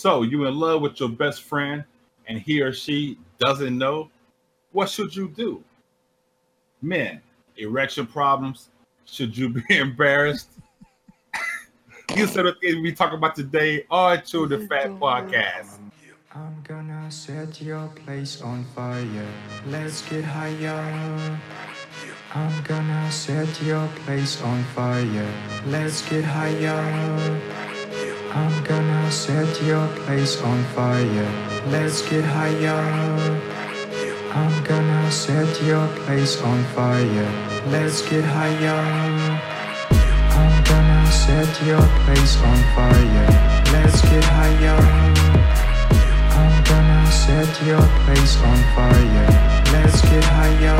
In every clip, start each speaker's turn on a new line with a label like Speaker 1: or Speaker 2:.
Speaker 1: So you in love with your best friend and he or she doesn't know? What should you do? Men, erection problems. Should you be embarrassed? These are the things we talk about today on To the Fat Podcast.
Speaker 2: I'm gonna set your place on fire. Let's get higher. I'm gonna set your place on fire. Let's get higher. I'm gonna set your place on fire. Let's get higher. I'm gonna set your place on fire. Let's get higher. I'm gonna set your place on fire. Let's get higher. I'm gonna set your place on fire. Let's get higher.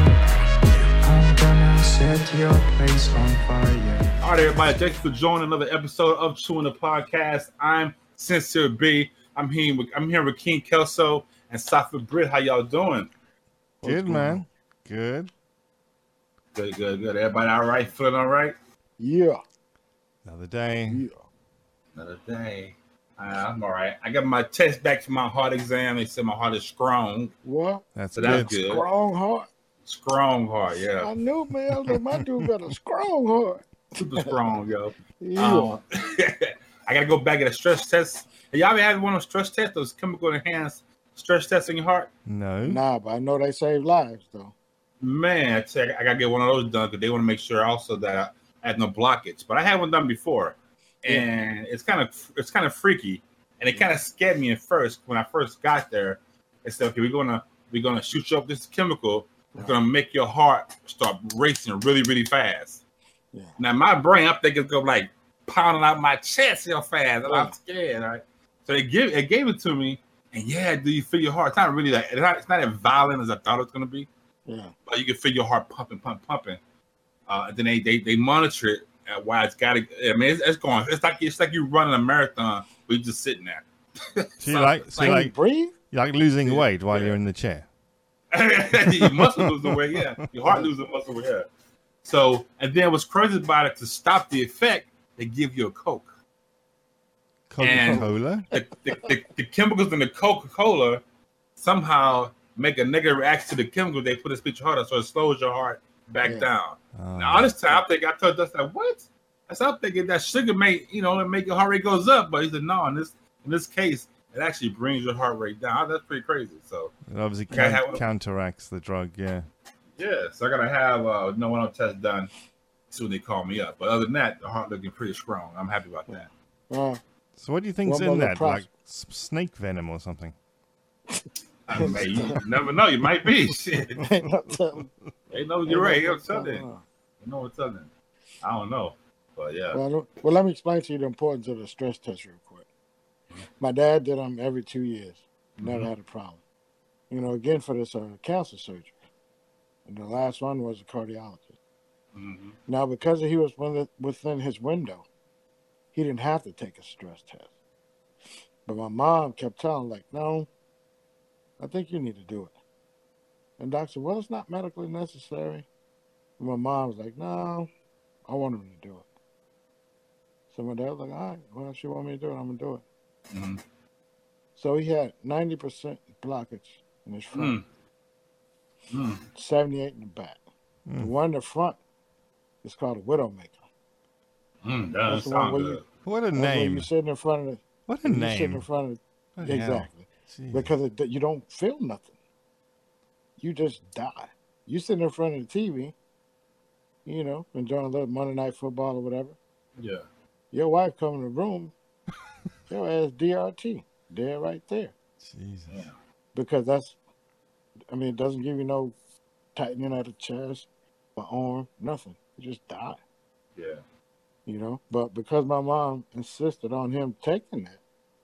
Speaker 2: I'm gonna set your place on fire.
Speaker 1: All right, everybody. Thanks for joining another episode of Chewing the Podcast. I'm Sincere B. I'm here with King Kelso and Safa Britt. How y'all doing?
Speaker 3: Good, man. Good.
Speaker 1: Good. Everybody all right? Feeling all right?
Speaker 4: Yeah.
Speaker 3: Another day.
Speaker 4: Yeah.
Speaker 1: Another day. I'm all right. I got my test back from my heart exam. They said my heart is strong.
Speaker 4: What?
Speaker 3: That's
Speaker 1: So
Speaker 3: good.
Speaker 1: that's good.
Speaker 4: Strong heart.
Speaker 1: Strong heart, yeah.
Speaker 4: I knew, man. I was like, my dude got a strong heart.
Speaker 1: Super strong, yo.
Speaker 4: Yeah.
Speaker 1: I got to go back and get a stress test. Have y'all ever had one of those stress tests, those chemical enhanced stress tests in your heart?
Speaker 3: No.
Speaker 4: Nah, but I know they save lives, though.
Speaker 1: Man, I tell you, I got to get one of those done because they want to make sure also that I had no blockage. But I had one done before, and it's kind of freaky, and it kind of scared me at first when I first got there. They said, okay, we're gonna shoot you up this chemical. It's gonna make your heart start racing really, really fast.
Speaker 4: Yeah.
Speaker 1: Now my brain, I'm thinking, go like pounding out my chest real fast, and I'm scared. Right? So it gave it to me, and do you feel your heart? It's not really that. It's not as violent as I thought it was gonna be.
Speaker 4: Yeah.
Speaker 1: But you can feel your heart pumping. And then they monitor it while it's got to. I mean, it's going. It's like you running a marathon. We're just sitting there.
Speaker 3: So you like
Speaker 4: breathe?
Speaker 3: you like losing weight while you're in the chair.
Speaker 1: Your muscle losing weight, yeah. Your heart losing muscle weight, yeah. So, and then what's crazy about it, to stop the effect, they give you a Coke.
Speaker 3: Coca-Cola?
Speaker 1: The chemicals in the Coca-Cola somehow make a negative reaction to the chemicals they put in your heart up, so it slows your heart back down. Now, all this time, I told Dustin, what? I'm thinking that sugar make your heart rate goes up, but he said, no, in this case, it actually brings your heart rate down. That's pretty crazy. So
Speaker 3: It obviously counteracts the drug, yeah.
Speaker 1: yeah, so I gotta have one of them tests done soon. They call me up, but other than that, the heart looking pretty strong. I'm happy about that.
Speaker 3: So what do you think's in that? Like snake venom or something?
Speaker 1: You never know. You might be. Shit.
Speaker 4: Ain't no telling.
Speaker 1: You're right. You're something. You know what's something. I don't know, but yeah.
Speaker 4: Well, let me explain to you the importance of the stress test real quick. My dad did them every 2 years. Never had a problem. Again, for this cancer surgery. And the last one was a cardiologist.
Speaker 1: Mm-hmm.
Speaker 4: Now, because he was within his window, he didn't have to take a stress test. But my mom kept telling, like, no, I think you need to do it. And doctor said, well, it's not medically necessary. And my mom was like, no, I want him to do it. So my dad was like, all right, well, if you want me to do it, I'm going to do it.
Speaker 1: Mm-hmm.
Speaker 4: So he had 90% blockage in his front, 78 in the back. The one in the front is called a widowmaker.
Speaker 1: That sounds good.
Speaker 3: What a
Speaker 4: Where
Speaker 3: name.
Speaker 4: you're sitting in front of it.
Speaker 3: What a
Speaker 4: You're
Speaker 3: name.
Speaker 4: sitting in front of
Speaker 3: Bloody
Speaker 4: exactly.
Speaker 3: hell.
Speaker 4: Because you don't feel nothing. You just die. You sitting in front of the TV, enjoying a little Monday Night Football or whatever.
Speaker 1: Yeah.
Speaker 4: Your wife come in the room, your ass DRT. Dead right there.
Speaker 3: Jesus.
Speaker 1: Yeah.
Speaker 4: Because it doesn't give you no tightening of the chest, or arm, nothing. You just die.
Speaker 1: Yeah.
Speaker 4: But because my mom insisted on him taking that,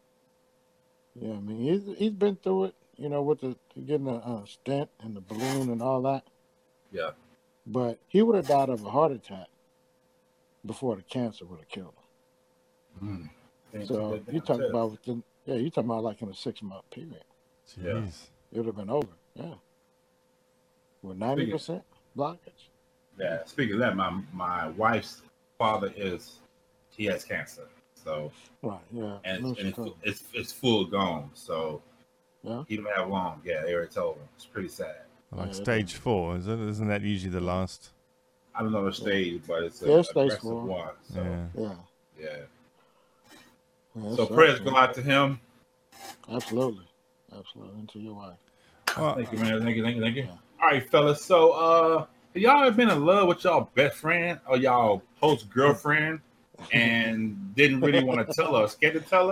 Speaker 4: he's been through it, with getting a stent and the balloon and all that.
Speaker 1: Yeah.
Speaker 4: But he would have died of a heart attack before the cancer would have killed him. So you talking about you're talking about like in a 6-month period.
Speaker 3: Jeez.
Speaker 4: It would have been over. Yeah. With 90% blockage.
Speaker 1: Yeah. Speaking of that, my wife's father he has cancer. So,
Speaker 4: right, yeah,
Speaker 1: and it's full gone. So,
Speaker 4: yeah,
Speaker 1: he don't have long. Yeah, they already told him. It's pretty sad.
Speaker 3: Like stage 4, is it? Isn't that usually the last?
Speaker 1: I don't know the stage, but it's
Speaker 4: Yeah,
Speaker 1: a
Speaker 4: stage
Speaker 1: aggressive
Speaker 4: 4.
Speaker 1: one. So, yeah. So prayers go out to him.
Speaker 4: Absolutely, and to your wife.
Speaker 3: Well,
Speaker 1: Thank you, man. Thank you.
Speaker 4: Yeah.
Speaker 1: All right, fellas. So, have y'all ever been in love with y'all best friend or y'all post girlfriend and didn't really want to tell her, scared to tell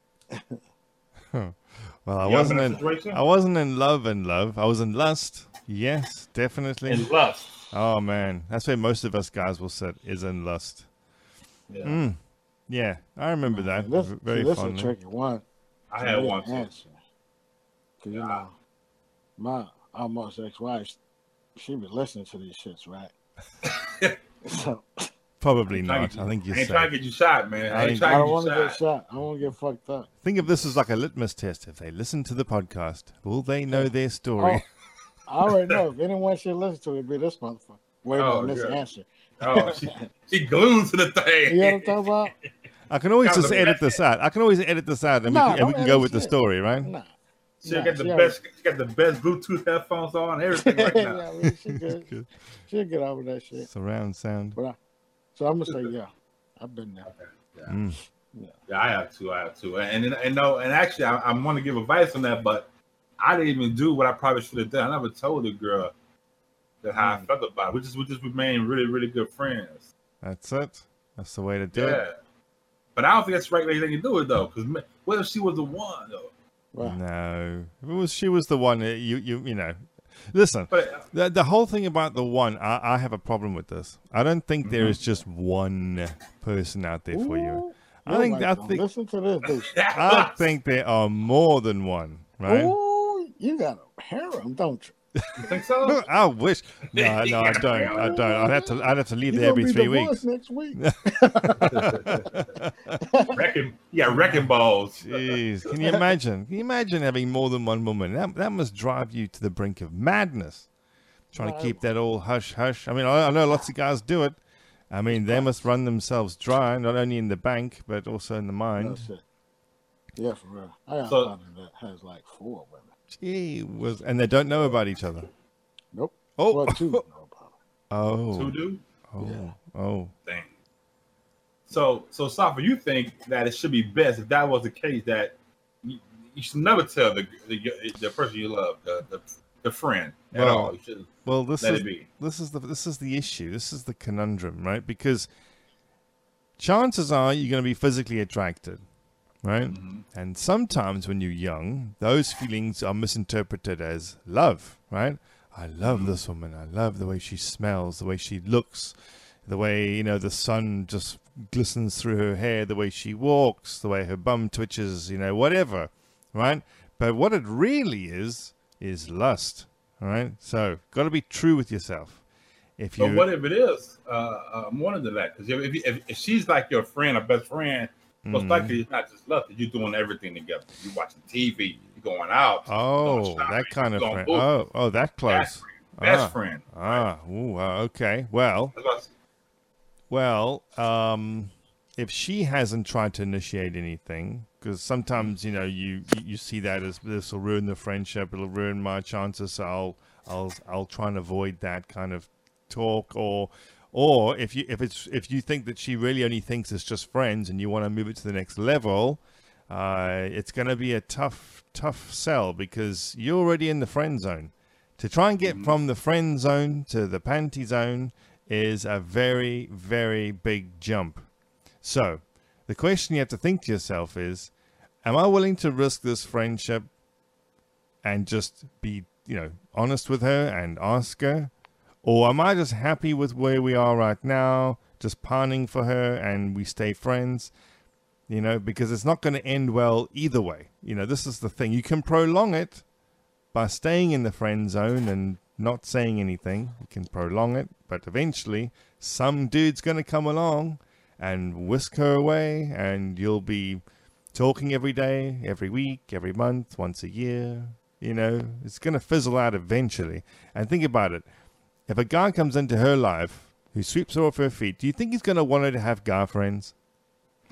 Speaker 1: her?
Speaker 3: Well, I wasn't in love. I was in lust. Yes, definitely.
Speaker 1: In lust.
Speaker 3: Oh man, that's where most of us guys will sit, is in lust.
Speaker 1: Yeah.
Speaker 3: Yeah, I remember that very
Speaker 4: this
Speaker 3: fondly.
Speaker 4: This is a tricky one.
Speaker 1: I had one too.
Speaker 4: Because, my almost ex-wife, she be listening to these shits, right? So,
Speaker 3: probably not. I think you're
Speaker 1: ain't trying to get you shot, man. I
Speaker 4: don't want to get shot. I want to get fucked up.
Speaker 3: Think of this as like a litmus test. If they listen to the podcast, will they know their story?
Speaker 4: I already know. If anyone should listen to it, it'd be this motherfucker. Wait on this answer.
Speaker 1: Oh, she glued to the thing.
Speaker 4: You know what I'm talking about?
Speaker 3: I can always just edit this out. And we can go with the story, right?
Speaker 4: Nah.
Speaker 1: She got the best Bluetooth headphones on, everything right now.
Speaker 4: Yeah, I mean, she good. She'll get over that shit.
Speaker 3: Surround sound.
Speaker 4: So I'm gonna say yeah. I've been there.
Speaker 1: Okay. Yeah, I have too. And actually, I want to give advice on that, but I didn't even do what I probably should have done. I never told the girl that how I felt about it. We just remained really, really good friends.
Speaker 3: That's it. That's the way to do it.
Speaker 1: But I don't think that's the right way to do it though. Because what if she was the one though?
Speaker 3: Wow. No, if she was the one. You know. Listen, the whole thing about the one, I have a problem with this. I don't think there is just one person out there for you. I think
Speaker 4: listen to this, dude.
Speaker 3: I think there are more than one, right?
Speaker 4: Ooh, you got a harem, don't you?
Speaker 1: You think so?
Speaker 3: I wish. No, I don't. I'd have to leave there every 3 weeks.
Speaker 4: Next week.
Speaker 1: Wrecking balls.
Speaker 3: Jeez, can you imagine? Can you imagine having more than one woman? That must drive you to the brink of madness. Trying to keep that all hush hush. I mean, I know lots of guys do it. I mean, they must run themselves dry, not only in the bank but also in the mind.
Speaker 4: Yeah, for real. I got a partner that has like 4 women.
Speaker 3: And they don't know about each other.
Speaker 4: Nope.
Speaker 3: Oh,
Speaker 4: well, 2 know about it.
Speaker 3: Oh,
Speaker 1: 2 do.
Speaker 3: Oh,
Speaker 4: yeah.
Speaker 3: Oh,
Speaker 1: dang. So Safa, you think that it should be best if that was the case that you should never tell the person you love, the friend at all. You should let it be.
Speaker 3: This is the issue. This is the conundrum, right? Because chances are you're going to be physically attracted. Right? Mm-hmm. And sometimes when you're young, those feelings are misinterpreted as love, right? I love this woman. I love the way she smells, the way she looks, the way, the sun just glistens through her hair, the way she walks, the way her bum twitches, whatever, right? But what it really is lust, all right? So, got to be true with yourself.
Speaker 1: But what if it is more than that? Because if she's like your friend or best friend, most likely it's not just love. You're doing everything together. You're watching TV. You're going out.
Speaker 3: Oh, that kind of friend. Oh, that close.
Speaker 1: Best friend.
Speaker 3: Okay. Well, if she hasn't tried to initiate anything, because sometimes you see that as this will ruin the friendship. It'll ruin my chances. So I'll try and avoid that kind of talk Or if you think that she really only thinks it's just friends and you want to move it to the next level, it's going to be a tough sell because you're already in the friend zone. To try and get from the friend zone to the panty zone is a very, very big jump. So the question you have to think to yourself is, am I willing to risk this friendship and just be, honest with her and ask her? Or am I just happy with where we are right now, just pining for her and we stay friends? Because it's not going to end well either way. This is the thing. You can prolong it by staying in the friend zone and not saying anything. You can prolong it, but eventually some dude's going to come along and whisk her away and you'll be talking every day, every week, every month, once a year. It's going to fizzle out eventually. And think about it. If a guy comes into her life who sweeps her off her feet, do you think he's going to want her to have guy friends?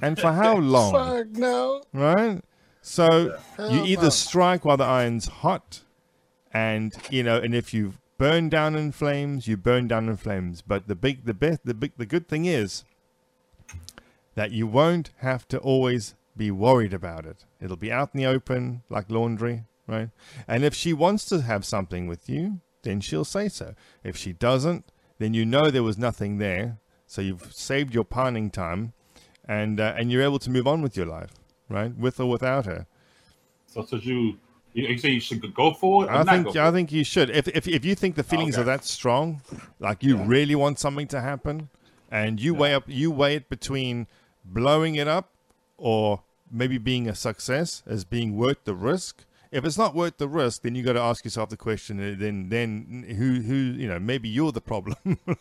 Speaker 3: And for how long?
Speaker 4: Fuck no.
Speaker 3: Right? So you
Speaker 4: Hell
Speaker 3: either
Speaker 4: no.
Speaker 3: strike while the iron's hot, and and if you burn down in flames, you burn down in flames. But the good thing is that you won't have to always be worried about it. It'll be out in the open like laundry, right? And if she wants to have something with you, then she'll say so. If she doesn't, then you know there was nothing there. So you've saved your pining time, and you're able to move on with your life, right? With or without her.
Speaker 1: So you say you should go for it? Or
Speaker 3: I think you should. If you think the feelings are that strong, like you really want something to happen, and you weigh it between blowing it up or maybe being a success as being worth the risk. If it's not worth the risk, then you got to ask yourself the question: then who maybe you're the problem,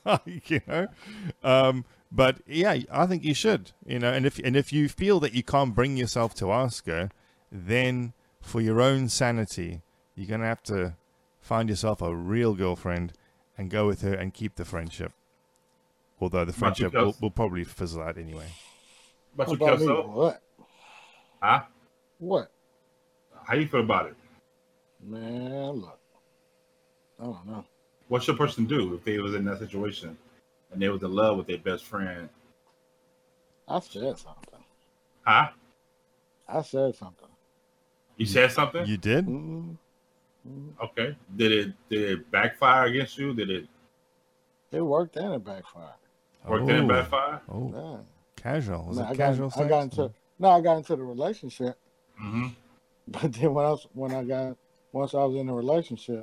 Speaker 3: But yeah, I think you should, and if you feel that you can't bring yourself to ask her, then for your own sanity, you're gonna have to find yourself a real girlfriend and go with her and keep the friendship. Although the friendship will probably fizzle out anyway.
Speaker 1: But you
Speaker 4: About me,
Speaker 1: so?
Speaker 4: what?
Speaker 1: Huh?
Speaker 4: What?
Speaker 1: How you feel about it?
Speaker 4: Man, look. I don't know.
Speaker 1: What's your person do if they was in that situation and they was in love with their best friend?
Speaker 4: I said something.
Speaker 1: Huh?
Speaker 4: I said something.
Speaker 1: You said something?
Speaker 3: You did?
Speaker 1: Okay. Did it backfire against you? Did it?
Speaker 4: It worked and it backfired.
Speaker 1: Worked and it backfired?
Speaker 3: Oh,
Speaker 4: Yeah.
Speaker 3: casual. Was
Speaker 4: Man,
Speaker 3: it casual sex?
Speaker 4: I got into the relationship.
Speaker 1: Mm-hmm.
Speaker 4: But then once I was in a relationship,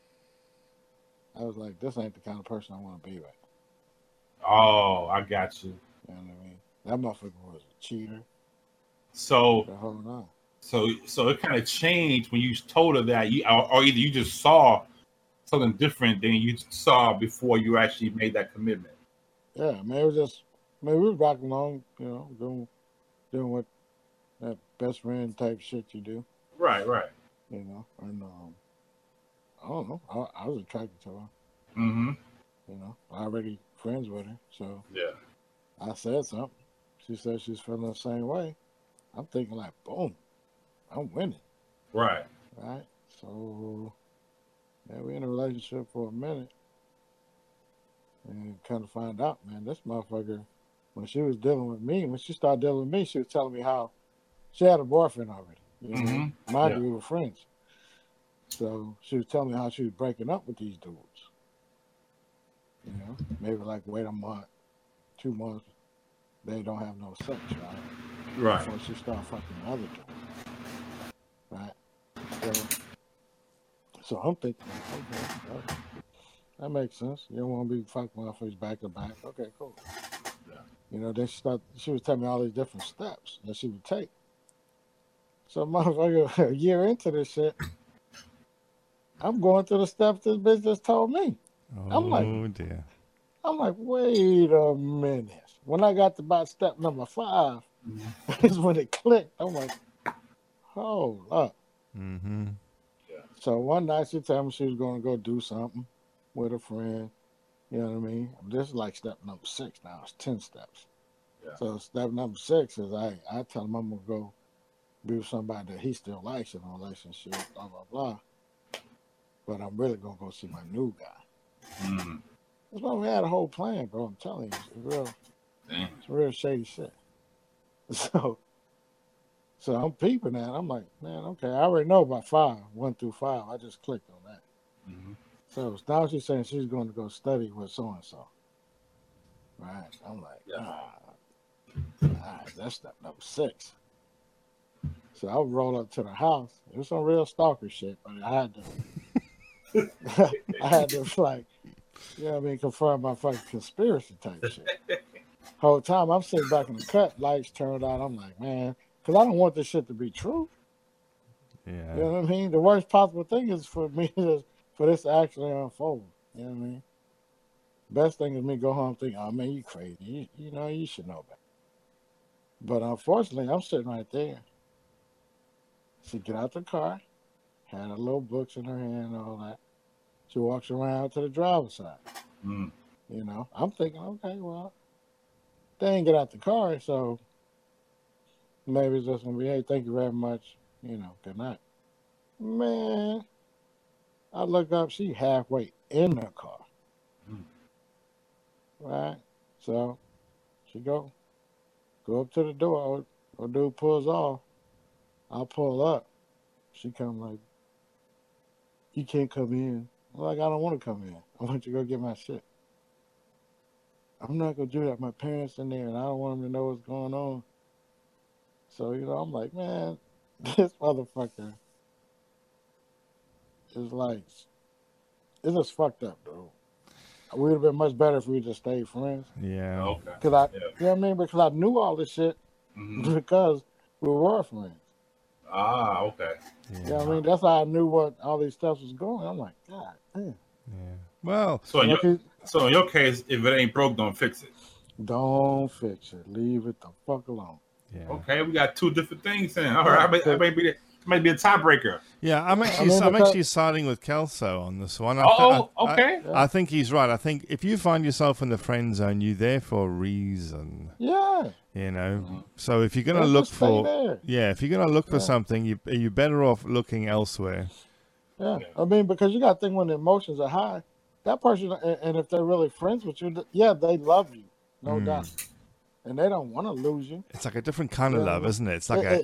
Speaker 4: I was like, this ain't the kind of person I want to be with.
Speaker 1: Oh, I got you.
Speaker 4: You know what I mean? That motherfucker was a cheater.
Speaker 1: So
Speaker 4: The whole nine.
Speaker 1: So it kind of changed when you told her that or either you just saw something different than you saw before you actually made that commitment.
Speaker 4: Yeah, man, it was just, we was rocking along, doing what that best friend type shit you do.
Speaker 1: Right.
Speaker 4: And I don't know. I was attracted to her.
Speaker 1: Mm-hmm.
Speaker 4: Already friends with her. So
Speaker 1: yeah,
Speaker 4: I said something. She said she's feeling the same way. I'm thinking like, boom, I'm winning.
Speaker 1: Right.
Speaker 4: So yeah, we in a relationship for a minute. And kind of find out, man, this motherfucker, when she was dealing with me, when she started dealing with me, she was telling me how she had a boyfriend already.
Speaker 1: Mm-hmm.
Speaker 4: Mind you, we were friends. So she was telling me how she was breaking up with these dudes. Maybe like wait a month, 2 months, they don't have no sex, right?
Speaker 1: Right.
Speaker 4: Before she started fucking the other dude. Right? So I'm thinking, okay, that makes sense. You don't want to be fucking motherfuckers back to back. Okay, cool.
Speaker 1: Yeah.
Speaker 4: Then she was telling me all these different steps that she would take. So motherfucker, a year into this shit, I'm going through the steps this bitch just told me.
Speaker 3: Oh, dear.
Speaker 4: I'm like, wait a minute. When I got to about step number 5, is when it clicked. I'm like, hold up.
Speaker 3: Mm-hmm.
Speaker 1: Yeah.
Speaker 4: So one night she told me she was going to go do something with a friend. You know what I mean? This is like step number 6 now. It's 10 steps.
Speaker 1: Yeah.
Speaker 4: So step number 6 is I tell him I'm going to go be with somebody that he still likes in a relationship, blah, blah, blah. But I'm really going to go see my new guy.
Speaker 1: Mm.
Speaker 4: That's why we had a whole plan, bro. I'm telling you. It's real shady shit. So I'm peeping that. I'm like, man, okay. I already know about 5, 1 through 5. I just clicked on that.
Speaker 1: Mm-hmm.
Speaker 4: So now she's saying she's going to go study with so-and-so. Right. I'm like, all right, that's step number 6. So I would roll up to the house. It was some real stalker shit, but I had to like, confirm my fucking conspiracy type shit. Whole time I'm sitting back in the cut, lights turned on. I'm like, man, because I don't want this shit to be true.
Speaker 3: Yeah.
Speaker 4: You know what I mean? The worst possible thing is for this to actually unfold. You know what I mean? Best thing is me go home thinking, oh man, you crazy. You should know better. But unfortunately, I'm sitting right there. She get out the car, had her little books in her hand and all that. She walks around to the driver's side. I'm thinking, okay, well, they ain't get out the car, so Maybe it's just gonna be, hey, thank you very much. Good night. Man, I look up, she halfway in her car.
Speaker 1: Mm.
Speaker 4: Right? So she go up to the door. Or dude pulls off. I'll pull up. She come like, you can't come in. I'm like, I don't want to come in. I want you to go get my shit. I'm not gonna do that. My parents in there, and I don't want them to know what's going on. So I'm like, man, this motherfucker is like, it's just fucked up, dude. We would have been much better if we just stayed friends.
Speaker 3: Yeah.
Speaker 1: Okay.
Speaker 4: Cause you know what I mean? Because I knew all this shit because we were friends.
Speaker 1: Ah, okay.
Speaker 3: Yeah.
Speaker 4: You know what I mean? That's how I knew what all these steps was going. I'm like, God damn.
Speaker 3: Yeah. Well,
Speaker 1: So in your case, if it ain't broke, don't fix it.
Speaker 4: Don't fix it. Leave it the fuck alone.
Speaker 3: yeah.
Speaker 1: Okay, we got two different things then. All right, I might be a tiebreaker.
Speaker 3: Yeah, I'm actually siding with Kelso on this one.
Speaker 1: Okay.
Speaker 3: I think he's right. I think if you find yourself in the friend zone, you're there for a reason.
Speaker 4: Yeah.
Speaker 3: So if you're gonna look for, if you're gonna look for something, you're better off looking elsewhere.
Speaker 4: Yeah. I mean, because you got to think when the emotions are high, that person, and if they're really friends with you, they love you, no doubt, and they don't want to lose you.
Speaker 3: It's like a different kind of love, isn't it? It's like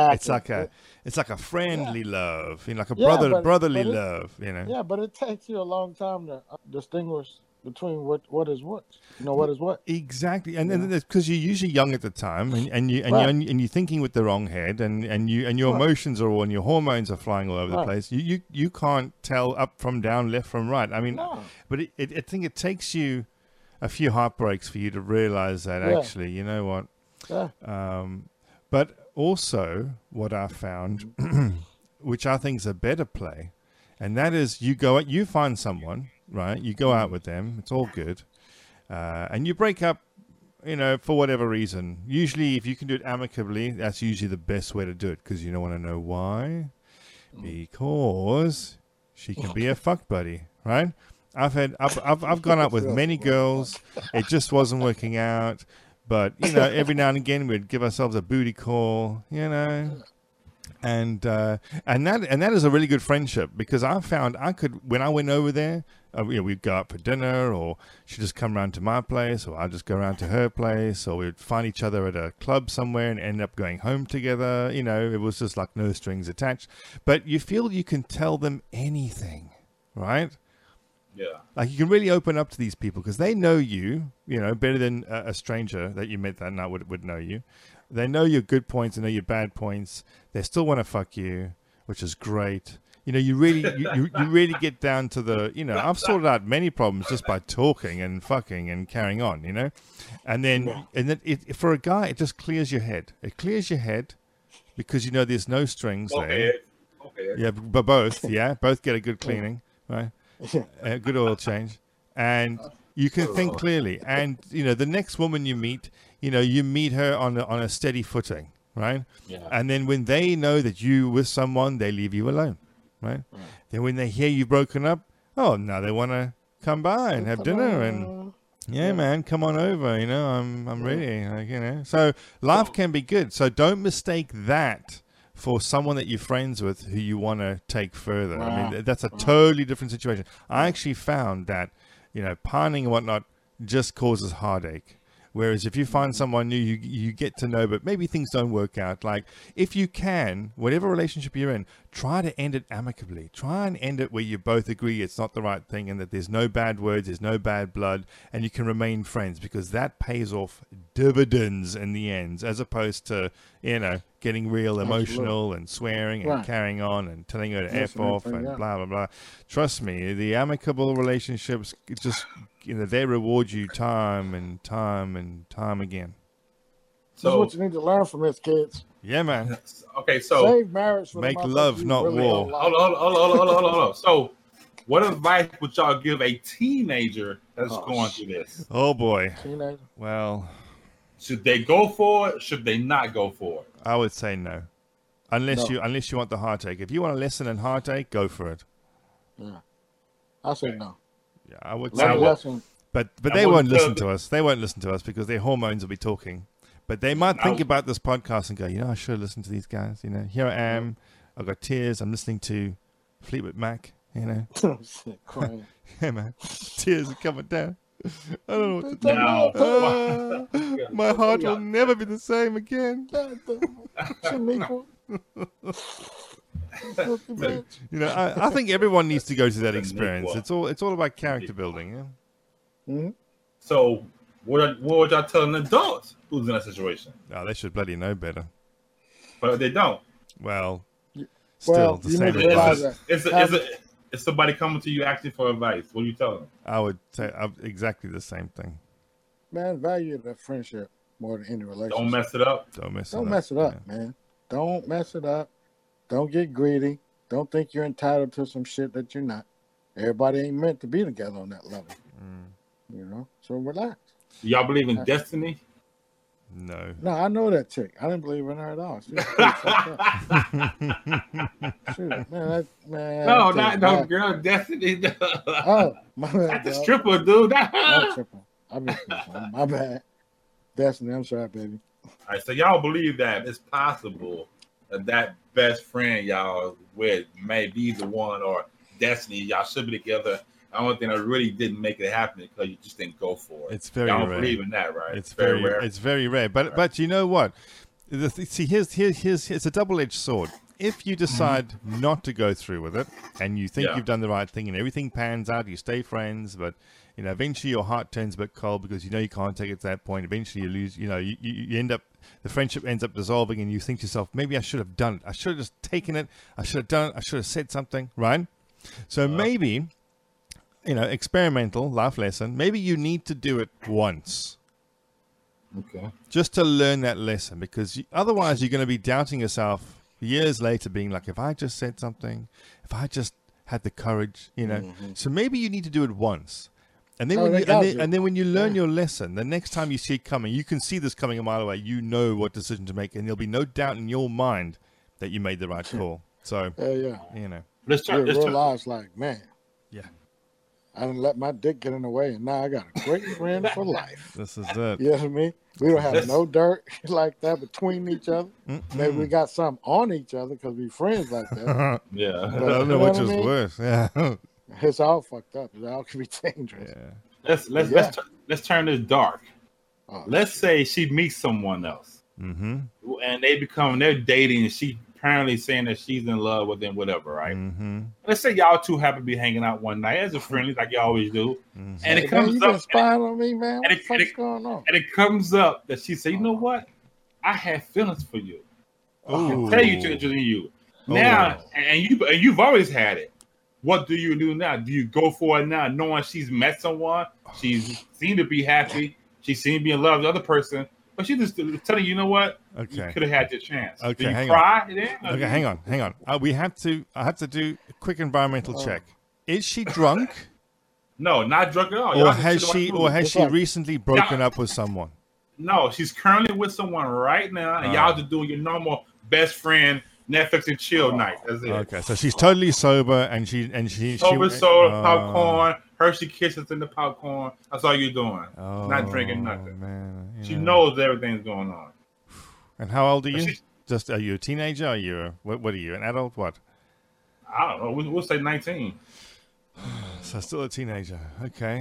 Speaker 3: it's like a friendly love, like a brotherly love,
Speaker 4: Yeah, but it takes you a long time to distinguish between what is what. What is what.
Speaker 3: Exactly, and because you're usually young at the time, and you're thinking with the wrong head, and your emotions are all, and your hormones are flying all over the place. You can't tell up from down, left from right. I mean, but I think it takes you a few heartbreaks for you to realize that actually, you know what.
Speaker 4: Yeah.
Speaker 3: But also, what I found, which I think is a better play, and that is you find someone, right? You go out with them, it's all good, and you break up, for whatever reason. Usually, if you can do it amicably, that's usually the best way to do it, because you don't want to know why. Because she can be a fuck buddy, right? I've gone out with many girls. It just wasn't working out. But, every now and again we'd give ourselves a booty call, and that is a really good friendship, because I found when I went over there, we'd go out for dinner, or she'd just come around to my place, or I'd just go around to her place, or we'd find each other at a club somewhere and end up going home together. It was just like no strings attached. But you feel you can tell them anything, right?
Speaker 1: Yeah.
Speaker 3: Like you can really open up to these people because they know you, better than a stranger that you met that night would know you. They know your good points, they know your bad points. They still want to fuck you, which is great. You really get down to the, I've sorted out many problems just by talking and fucking and carrying on, and then for a guy, it just clears your head. It clears your head because there's no strings there. Okay. Yeah, but both get a good cleaning, right? A good oil change, and you can think clearly. And the next woman you meet, you meet her on a steady footing, right? Yeah. And then when they know that you with someone, they leave you alone, right? Then when they hear you've broken up, now they want to come by and have dinner and man, come on over. I'm ready. So life can be good. So don't mistake that for someone that you're friends with who you want to take further. I mean, that's a totally different situation. I actually found that, pining and whatnot just causes heartache. Whereas if you find someone new, you get to know, but maybe things don't work out. Like, if you can, whatever relationship you're in, try to end it amicably. Try and end it where you both agree it's not the right thing and that there's no bad words, there's no bad blood, and you can remain friends, because that pays off dividends in the end, as opposed to, getting real emotional and swearing and carrying on and telling her to F off and blah, blah, blah. Trust me, the amicable relationships, it's just, they reward you time and time and time again.
Speaker 4: So that's what you need to learn from this, kids.
Speaker 3: Yeah, man.
Speaker 1: Okay, so
Speaker 4: save marriage. For
Speaker 3: make love, not
Speaker 1: really
Speaker 3: war.
Speaker 1: Hold on. So, what advice would y'all give a teenager that's going through this?
Speaker 3: Oh boy.
Speaker 4: Teenager.
Speaker 3: Well,
Speaker 1: should they go for it? Should they not go for it?
Speaker 3: I would say no, unless you want the heartache. If you want a lesson in heartache, go for it.
Speaker 4: Yeah, I say no.
Speaker 3: Yeah, I would say. But they won't listen to us. They won't listen to us because their hormones will be talking. But they might think about this podcast and go, I should have listened to these guys. Here I am. I've got tears. I'm listening to Fleetwood Mac.
Speaker 4: Crying.
Speaker 3: Yeah, man. Tears are coming down. I don't know what to do. My heart will never be the same again. I think everyone needs to go to that experience. It's all about character building. Yeah.
Speaker 4: Mm-hmm.
Speaker 1: So, what would y'all tell an adult who's in that situation?
Speaker 3: Oh, they should bloody know better.
Speaker 1: But they don't.
Speaker 3: Well, still the same
Speaker 1: advice. It's somebody coming to you asking for advice. What do you tell them?
Speaker 3: I would say exactly the same thing.
Speaker 4: Man, value that friendship more than any relationship.
Speaker 1: Don't mess it up.
Speaker 4: Don't mess it up, man. Don't mess it up. Don't get greedy. Don't think you're entitled to some shit that you're not. Everybody ain't meant to be together on that level. So relax.
Speaker 1: Do y'all believe in destiny?
Speaker 3: No.
Speaker 4: No, I know that chick. I didn't believe in her at all. Shoot, man,
Speaker 1: no, girl, destiny.
Speaker 4: Oh, my bad.
Speaker 1: That's a stripper, dude.
Speaker 4: I'm tripping. I've been tripping. My bad. Destiny, I'm sorry, baby.
Speaker 1: All right, so y'all believe that it's possible that best friend y'all with may be the one, or destiny, y'all should be together. The only thing that really didn't make it happen because you just didn't go for it.
Speaker 3: It's very
Speaker 1: y'all
Speaker 3: rare.
Speaker 1: Believe in that, right?
Speaker 3: It's very rare. It's very rare. But you know what? See, here's it's a double-edged sword. If you decide not to go through with it, and you think you've done the right thing, and everything pans out, you stay friends, but eventually your heart turns a bit cold because you can't take it to that point. Eventually you lose. You end up, the friendship ends up dissolving, and you think to yourself, maybe I should have done it. I should have just taken it. I should have done it. I should have said something, right? So maybe, experimental life lesson. Maybe you need to do it once.
Speaker 1: Okay.
Speaker 3: Just to learn that lesson, because otherwise you're going to be doubting yourself years later, being like, if I just said something, if I just had the courage, So maybe you need to do it once. And then when you learn your lesson, the next time you see it coming, you can see this coming a mile away. You know what decision to make, and there'll be no doubt in your mind that you made the right call. So,
Speaker 1: let's
Speaker 4: realize, like, man,
Speaker 3: I
Speaker 4: didn't let my dick get in the way, and now I got a great friend for life.
Speaker 3: This is it.
Speaker 4: You know what I mean? We don't have no dirt like that between each other. Maybe we got something on each other because we friends like that.
Speaker 1: Yeah.
Speaker 3: But I don't know which is worse. Yeah.
Speaker 4: It's all fucked up. It all can be dangerous.
Speaker 3: Yeah.
Speaker 1: Let's turn this dark. Let's say she meets someone else, and they're dating, and she apparently saying that she's in love with them, whatever, right? Let's say y'all two happen to be hanging out one night as a friendly, like you always do, and it comes up.
Speaker 4: Spying on me, man. What the fuck's going on?
Speaker 1: And it comes up that she said, "You know what? I have feelings for you. I
Speaker 3: Ooh.
Speaker 1: tell you to introduce you now, and you've always had it. What do you do now? Do you go for it now, knowing she's met someone? She seemed to be happy. She seemed to be in love with the other person, but she just telling you know what?
Speaker 3: Okay.
Speaker 1: You could have had your chance.
Speaker 3: Okay,
Speaker 1: do you
Speaker 3: hang
Speaker 1: cry
Speaker 3: on.
Speaker 1: then?
Speaker 3: Okay, hang on. I have to do a quick environmental check. Is she drunk?
Speaker 1: No, not drunk at all.
Speaker 3: Or has she recently broken up with someone?
Speaker 1: No, she's currently with someone right now, and y'all just doing your normal best friend Netflix and chill night. That's it.
Speaker 3: Okay, so she's totally sober, and she
Speaker 1: sober, popcorn, Hershey Kisses in the popcorn. That's all you're doing. Not drinking nothing.
Speaker 3: Man,
Speaker 1: she knows everything's going on.
Speaker 3: And how old are you? Just are you a teenager? Are you what are you? An adult? What?
Speaker 1: I don't know. We'll say 19.
Speaker 3: So still a teenager. Okay.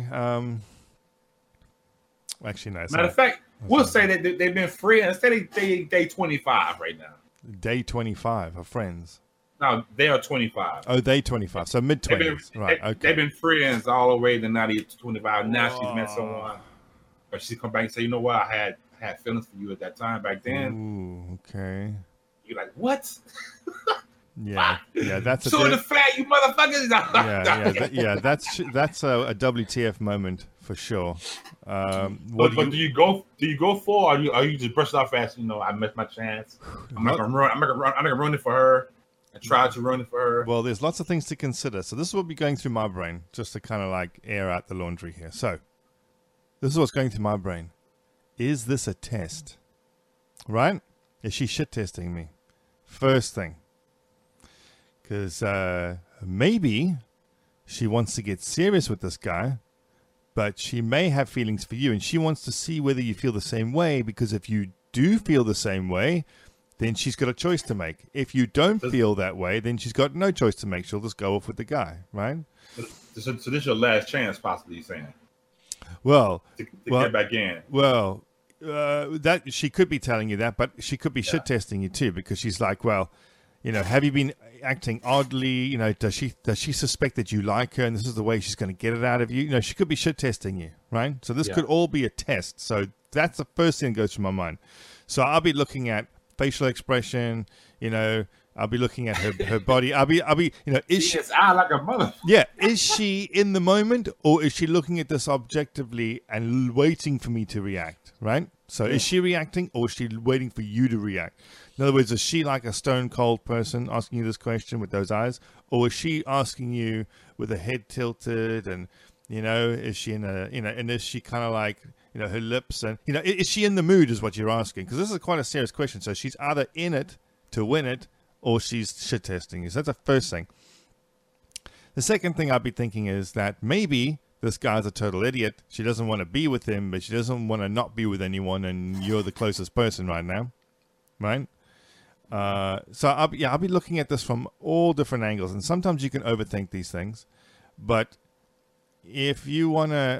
Speaker 3: Actually, no.
Speaker 1: Matter of fact, we'll say that they've been free, and say they 25 right now.
Speaker 3: Day 25 of friends.
Speaker 1: No, they are 25.
Speaker 3: Oh, they 25. So mid-20s. Right, okay.
Speaker 1: They've been friends all the way to now they're 25. Now she's met someone. But she come back and say, you know what? I had feelings for you at that time back then.
Speaker 3: Ooh, okay.
Speaker 1: You're like, what?
Speaker 3: Yeah, that's
Speaker 1: so the fact, you motherfuckers.
Speaker 3: That's a WTF moment for sure.
Speaker 1: But do you go for, or are you just brush it off fast? I missed my chance. I'm not gonna ruin it for her. I tried to ruin it for her.
Speaker 3: Well, there's lots of things to consider. So this is what be going through my brain, just to kind of like air out the laundry here. So this is what's going through my brain. Is this a test? Right? Is she shit testing me? First thing. Because maybe she wants to get serious with this guy, but she may have feelings for you, and she wants to see whether you feel the same way, because if you do feel the same way, then she's got a choice to make. If you don't feel that way, then she's got no choice to make. She'll just go off with the guy, right?
Speaker 1: So this is your last chance, possibly, you're saying?
Speaker 3: Well,
Speaker 1: to get back in.
Speaker 3: Well, that she could be telling you that, but she could be shit testing you too, because she's like, well, you know, have you been acting oddly? You know, does she suspect that you like her, and this is the way she's going to get it out of you? You know, she could be shit testing you, right? So this could all be a test. So that's the first thing that goes through my mind. So I'll be looking at facial expression. You know, I'll be looking at her body. I'll be, you know, is she
Speaker 1: like a mother?
Speaker 3: Yeah, is she in the moment, or is she looking at this objectively and waiting for me to react? Right. So is she reacting, or is she waiting for you to react? In other words, is she like a stone cold person asking you this question with those eyes, or is she asking you with a head tilted, and you know, is she in a, you know, and is she kind of like, you know, her lips, and you know, is she in the mood? Is what you're asking, because this is quite a serious question. So she's either in it to win it, or she's shit testing you. So that's the first thing. The second thing I'd be thinking is that maybe this guy's a total idiot. She doesn't want to be with him, but she doesn't want to not be with anyone, and you're the closest person right now, right? So I'll be looking at this from all different angles, and sometimes you can overthink these things. But if you wanna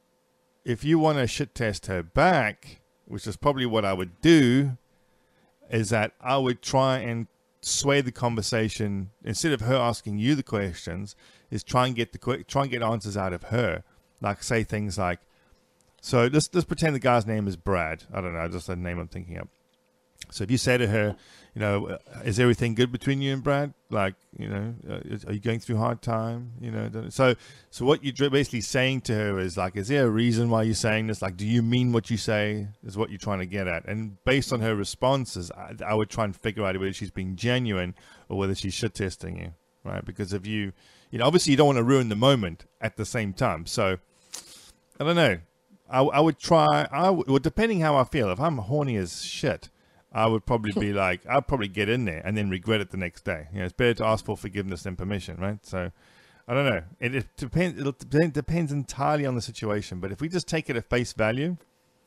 Speaker 3: shit test her back, which is probably what I would do, is that I would try and sway the conversation. Instead of her asking you the questions, is try and get answers out of her. Like, say things like, so let's pretend the guy's name is Brad. I don't know, just a name I'm thinking of. So if you say to her, you know, is everything good between you and Brad? Like, you know, are you going through a hard time? You know, so what you're basically saying to her is like, is there a reason why you're saying this? Like, do you mean what you say? Is what you're trying to get at. And based on her responses, I would try and figure out whether she's being genuine or whether she's shit testing you, right? Because if you know, obviously you don't want to ruin the moment at the same time. So I don't know. I would try. Well, depending how I feel. If I'm horny as shit, I would probably be like, I'd probably get in there and then regret it the next day. You know, it's better to ask for forgiveness than permission, right? So, I don't know. It depends. It depends entirely on the situation. But if we just take it at face value,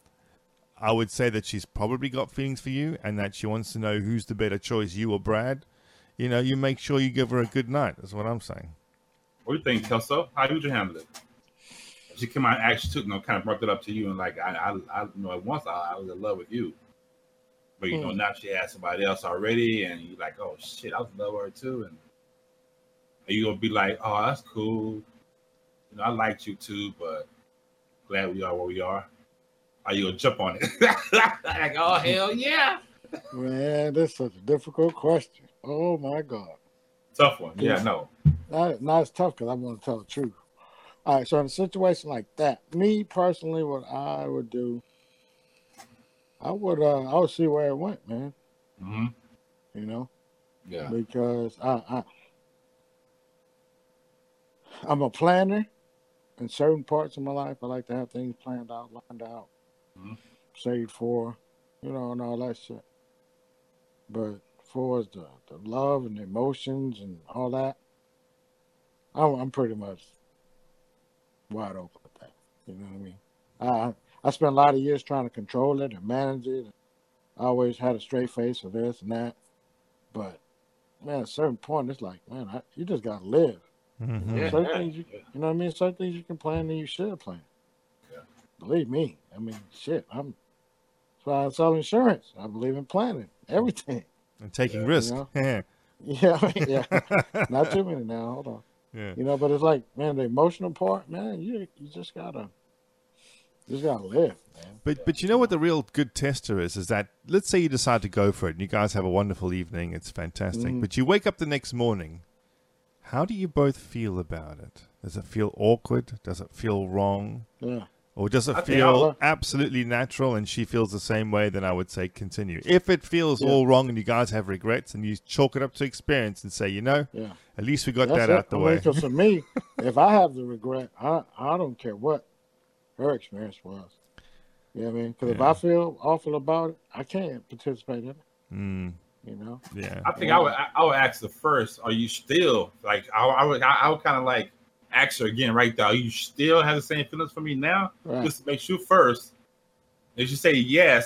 Speaker 3: I would say that she's probably got feelings for you, and that she wants to know who's the better choice, you or Brad. You know, you make sure you give her a good night. That's what I'm saying.
Speaker 1: What do you think, Kelso? How would you handle it? If she came out and actually took, you know, kind of brought it up to you, and like, I you know, at once I was in love with you. But, you know, now she has somebody else already, and you're like, oh, shit, I was in love with her, too. And are you going to be like, oh, that's cool. You know, I liked you, too, but glad we are where we are. Are you going to jump on it? Like, oh, hell yeah.
Speaker 4: Man, that's such a difficult question. Oh, my God.
Speaker 1: Tough one. Yeah, no.
Speaker 4: No, it's tough because I want to tell the truth. All right, so in a situation like that, me personally, what I would do, I would see where it went, man.
Speaker 1: Mm-hmm.
Speaker 4: You know?
Speaker 1: Yeah.
Speaker 4: Because I'm a planner in certain parts of my life. I like to have things planned out, lined out, saved for, you know, and all that shit. But for the love and the emotions and all that, I'm pretty much wide open with that. You know what I mean? I spent a lot of years trying to control it and manage it. I always had a straight face for this and that. But, man, at a certain point, it's like, man, you just got to live.
Speaker 3: Mm-hmm.
Speaker 1: Yeah.
Speaker 4: Certain things you know what I mean? Certain things you can plan and you should plan.
Speaker 1: Yeah.
Speaker 4: Believe me. I mean, shit. That's why I sell insurance. I believe in planning. Everything.
Speaker 3: And taking risks.
Speaker 4: You know? Yeah. Not too many now. Hold on.
Speaker 3: Yeah.
Speaker 4: You know, but it's like, man, the emotional part, man, you just gotta live, man.
Speaker 3: But you know what the real good tester is that, let's say you decide to go for it and you guys have a wonderful evening, it's fantastic, but you wake up the next morning, how do you both feel about it? Does it feel awkward? Does it feel wrong?
Speaker 4: Yeah.
Speaker 3: Or does it feel absolutely natural and she feels the same way? Then I would say continue. If it feels all wrong and you guys have regrets, and you chalk it up to experience and say, you know, at least we got that out the way.
Speaker 4: Because for me, if I have the regret, I don't care what her experience was. You know what I mean? Because if I feel awful about it, I can't participate in it. You know?
Speaker 3: Yeah.
Speaker 1: I think I would ask the first, are you still, like, I would kind of like ask her again right there, you still have the same feelings for me now?
Speaker 4: Right.
Speaker 1: Just to make sure first. If you say yes,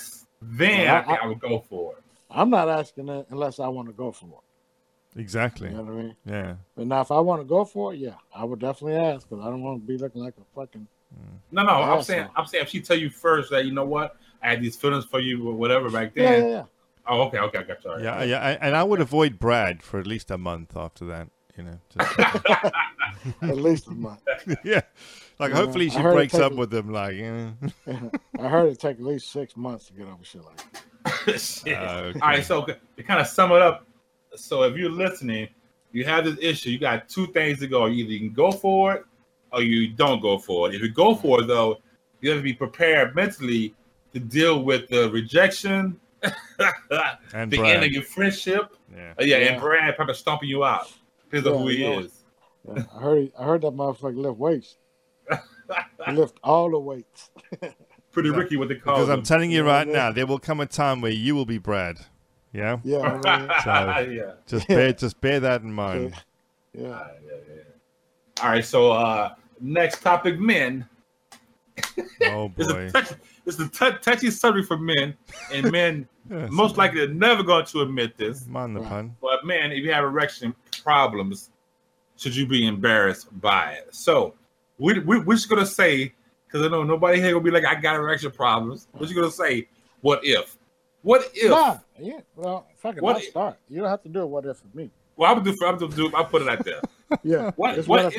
Speaker 1: then I would go for it.
Speaker 4: I'm not asking it unless I want to go for it.
Speaker 3: Exactly.
Speaker 4: You know what I mean?
Speaker 3: Yeah.
Speaker 4: But now, if I want to go for it, yeah, I would definitely ask because I don't want to be looking like a fucking.
Speaker 1: No. I'm saying if she tell you first that, you know what, I had these feelings for you or whatever back then.
Speaker 4: Yeah.
Speaker 1: Oh, okay, I got you.
Speaker 3: Yeah. And I would avoid Brad for at least a month after that. You know.
Speaker 4: At least a month.
Speaker 3: Yeah. Like, hopefully she breaks up with him. Like,
Speaker 4: I heard it take at least 6 months to get over shit like that.
Speaker 1: Shit.
Speaker 3: Okay.
Speaker 1: All right, so to kind of sum it up, so if you're listening, you have this issue, you got two things to go. Either you can go for it or you don't go for it. If you go for it, though, you have to be prepared mentally to deal with the rejection
Speaker 3: and
Speaker 1: the
Speaker 3: Brad.
Speaker 1: end of your friendship.
Speaker 3: Yeah.
Speaker 1: And Brad probably stomping you out because of who he is.
Speaker 4: Yeah, I heard that motherfucker lift weights. He lift all the weights.
Speaker 1: Pretty Ricky, what they call
Speaker 3: Because
Speaker 1: him.
Speaker 3: I'm telling you right now, there will come a time where you will be Brad. Yeah.
Speaker 4: Yeah. I mean,
Speaker 3: So just bear that in mind.
Speaker 4: yeah.
Speaker 1: All right, so next topic, men.
Speaker 3: Oh boy.
Speaker 1: It's a touchy subject for men, and men most likely are never going to admit this.
Speaker 3: Mind the pun.
Speaker 1: But man, if you have erection problems, should you be embarrassed by it? So we're just gonna say, because I know nobody here gonna be like, I got erection problems. We're just gonna say, what if? What if?
Speaker 4: Nah, yeah. Well, fuck it. I'll start. You don't have to do a what if for me.
Speaker 1: Well, I'll put it out there.
Speaker 4: Yeah.
Speaker 1: What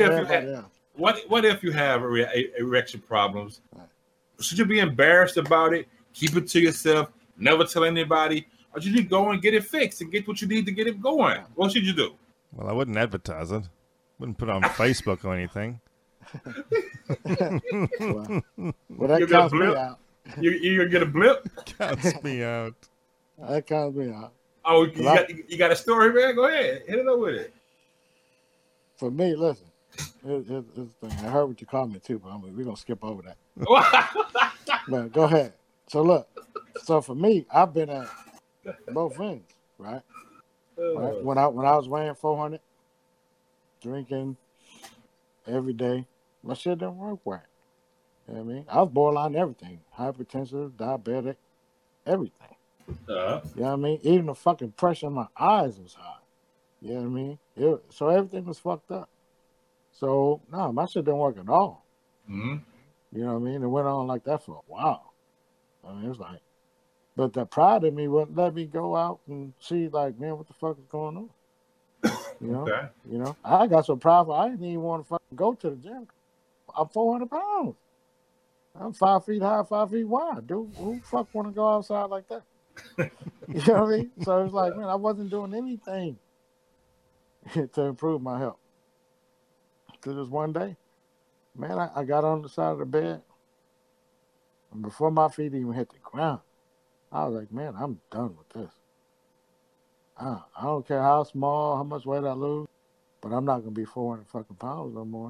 Speaker 1: if you have erection problems? Should you be embarrassed about it? Keep it to yourself. Never tell anybody. Or should you go and get it fixed and get what you need to get it going? What should you do?
Speaker 3: Well, I wouldn't advertise it. Wouldn't put it on Facebook or anything.
Speaker 4: Well, that counts me out.
Speaker 1: You gonna get a blip?
Speaker 3: Counts me out.
Speaker 4: That counts me out.
Speaker 1: Oh, you got a story, man? Go ahead. Hit it up with it.
Speaker 4: For me, listen. Here's the thing. I heard what you called me too, but we're gonna skip over that. But go ahead. So look. So for me, I've been at both ends, right? When I was weighing 400, drinking every day, my shit didn't work right. You know what I mean? I was borderline everything. Hypertensive, diabetic, everything. You know what I mean? Even the fucking pressure in my eyes was high. You know what I mean? So everything was fucked up. So, no, my shit didn't work at all.
Speaker 1: Mm-hmm.
Speaker 4: You know what I mean? It went on like that for a while. I mean, it was like, but the pride in me wouldn't let me go out and see, like, man, what the fuck is going on? You know?
Speaker 1: Okay.
Speaker 4: You know? I got so proud, I didn't even want to fucking go to the gym. I'm 400 pounds. I'm 5 feet high, 5 feet wide. Dude, who the fuck want to go outside like that? You know what I mean? So it's like, man, I wasn't doing anything to improve my health. Because it was one day, man, I got on the side of the bed, and before my feet even hit the ground, I was like, man, I'm done with this. I don't care how small, how much weight I lose, but I'm not going to be 400 fucking pounds no more.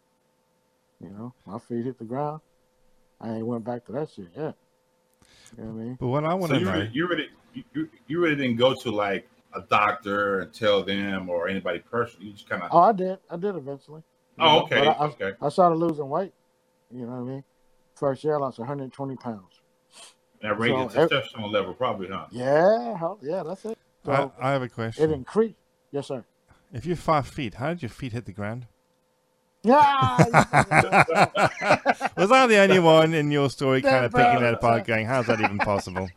Speaker 4: You know, my feet hit the ground. I ain't went back to that shit yet. You know what I mean?
Speaker 3: But what I want to know,
Speaker 1: you really didn't go to like a doctor and tell them or anybody personally. You just kind of.
Speaker 4: Oh, I did eventually.
Speaker 1: Oh, okay.
Speaker 4: Okay. I started losing weight. You know what I mean? First year I lost 120 pounds.
Speaker 1: That raised the testosterone level, probably, huh?
Speaker 4: Yeah, that's it. So
Speaker 3: I have a question.
Speaker 4: It increased. Yes, sir.
Speaker 3: If you're 5 feet, how did your feet hit the ground?
Speaker 4: Yeah.
Speaker 3: Was I the only one in your story kind of picking that apart going, how's that even possible?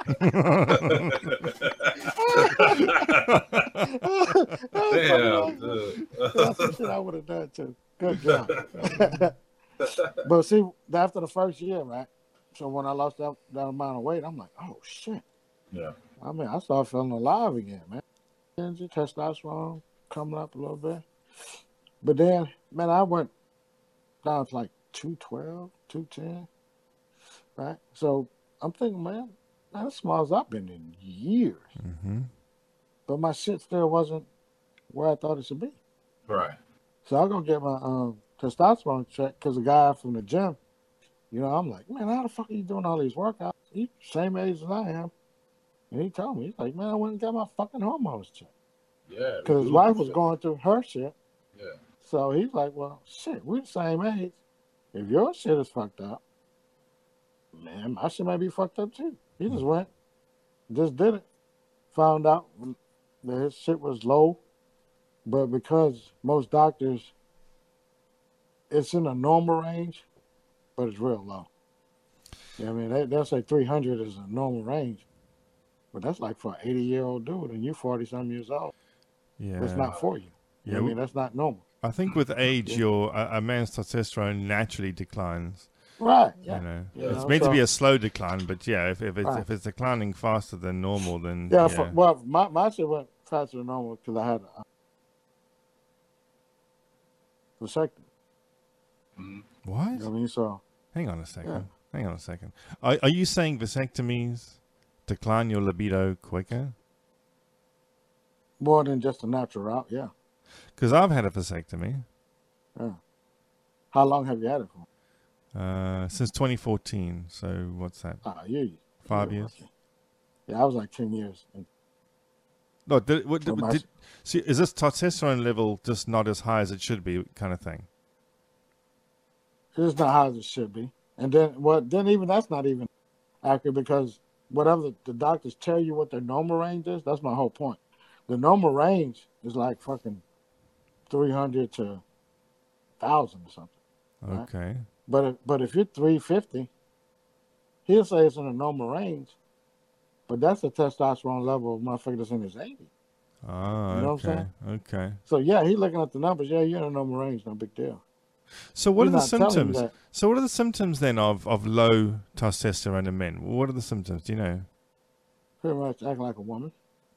Speaker 1: Damn, dude.
Speaker 4: That's the shit I would have done too. Good job. But see, after the first year, right? So when I lost that amount of weight, I'm like, oh shit.
Speaker 1: Yeah.
Speaker 4: I mean, I started feeling alive again, man. Energy, testosterone coming up a little bit. But then, man, I went down to like 212, 210, right? So I'm thinking, man, that's as small as I've been in years.
Speaker 3: Mm-hmm.
Speaker 4: But my shit still wasn't where I thought it should be.
Speaker 1: Right.
Speaker 4: So I go get my testosterone check because the guy from the gym, you know, I'm like, man, how the fuck are you doing all these workouts? He's same age as I am. And he told me, he's like, man, I went and got my fucking hormones checked.
Speaker 1: Yeah.
Speaker 4: Because his wife was going through her shit.
Speaker 1: Yeah.
Speaker 4: So he's like, well, shit, we're the same age. If your shit is fucked up, man, my shit might be fucked up too. He just went just did it. Found out that his shit was low, but because most doctors, it's in a normal range, but it's real low. You know what I mean? They'll say 300 is a normal range, but that's like for an 80-year-old dude, and you 40-some years old.
Speaker 3: Yeah.
Speaker 4: It's not for you. You know what I mean? That's not normal.
Speaker 3: I think with age,
Speaker 4: Yeah.
Speaker 3: a man's testosterone naturally declines.
Speaker 4: Right. Yeah.
Speaker 3: You know,
Speaker 4: You
Speaker 3: it's
Speaker 4: know,
Speaker 3: meant to
Speaker 4: so-
Speaker 3: be a slow decline, but yeah, if
Speaker 4: Right.
Speaker 3: it's declining faster than normal, then
Speaker 4: Yeah. Well, my shit went faster than normal because I had a vasectomy.
Speaker 3: What?
Speaker 4: You know what I mean? So
Speaker 3: Hang on a second.
Speaker 4: Yeah.
Speaker 3: Hang on a second. Are you saying vasectomies decline your libido quicker?
Speaker 4: more than just a natural route. Yeah.
Speaker 3: Because I've had a vasectomy
Speaker 4: Yeah. How long have you had it for?
Speaker 3: since 2014. So what's that?
Speaker 4: You.
Speaker 3: 5 years?
Speaker 4: Yeah, I was like 10 years.
Speaker 3: No,
Speaker 4: my-
Speaker 3: see, is this testosterone level just not as high as it should be, kind of thing?
Speaker 4: It's not how it should be. And then even that's not even accurate because whatever the doctors tell you what their normal range is, that's my whole point. The normal range is like fucking 300 to 1,000 or something. Right.
Speaker 3: Okay.
Speaker 4: But if you're 350, he'll say it's in a normal range, but that's a testosterone level of motherfucker that's in his 80s.
Speaker 3: Ah,
Speaker 4: You know what I'm
Speaker 3: okay. Okay.
Speaker 4: So yeah, he's looking at the numbers. Yeah, you're in a normal range, no big deal.
Speaker 3: So what
Speaker 4: You're
Speaker 3: are the
Speaker 4: not telling
Speaker 3: symptoms?
Speaker 4: that-
Speaker 3: So what are the symptoms then of low testosterone in men? What are the symptoms? Do you know?
Speaker 4: Pretty much acting like a woman.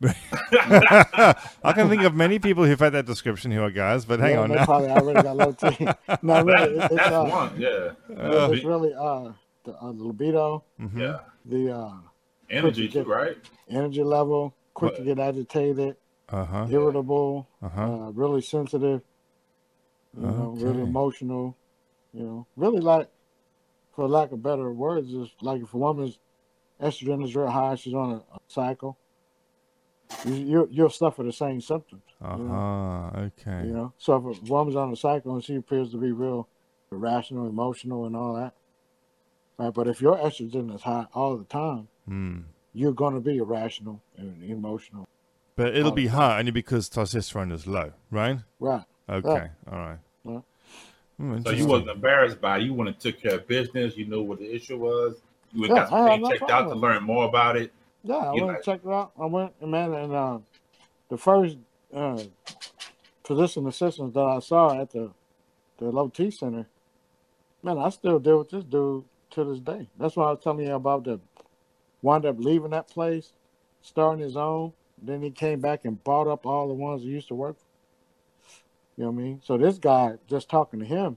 Speaker 3: I can think of many people who've had that description who are guys, but hang
Speaker 4: Yeah,
Speaker 3: on
Speaker 4: they
Speaker 3: now.
Speaker 4: probably already got low T. No, really, it's
Speaker 1: That's one. Yeah.
Speaker 4: it's really the libido,
Speaker 3: Mhm.
Speaker 1: Yeah.
Speaker 4: the
Speaker 1: Energy too, right?
Speaker 4: energy level, quick to get agitated,
Speaker 3: Uh-huh.
Speaker 4: irritable,
Speaker 3: Uh-huh.
Speaker 4: really sensitive, really
Speaker 3: Okay.
Speaker 4: emotional, really like, for lack of better words, is like if a woman's estrogen is real high, she's on a cycle, you'll suffer the same symptoms.
Speaker 3: Uh-huh. Okay.
Speaker 4: So if a woman's on a cycle and she appears to be real irrational, emotional, and all that, right? But if your estrogen is high all the time, you're going to be irrational and emotional.
Speaker 3: But it'll
Speaker 4: all
Speaker 3: be
Speaker 4: the time.
Speaker 3: high only because testosterone is low, right?
Speaker 4: Right.
Speaker 3: Okay. All right.
Speaker 4: Yeah.
Speaker 1: So you
Speaker 3: Interesting.
Speaker 1: wasn't embarrassed by it. You went and took care of business. You knew what the issue was. You went
Speaker 4: Yeah,
Speaker 1: got some
Speaker 4: I have
Speaker 1: things
Speaker 4: no
Speaker 1: checked
Speaker 4: problem
Speaker 1: out to
Speaker 4: with
Speaker 1: learn more about it.
Speaker 4: Yeah, I
Speaker 1: You
Speaker 4: went
Speaker 1: like-
Speaker 4: and checked it out. I went, and the first physician assistants that I saw at the Low T Center, man, I still deal with this dude to this day. That's why I was telling you about the wound up leaving that place, starting his own. Then he came back and bought up all the ones he used to work for. You know what I mean? So this guy, just talking to him,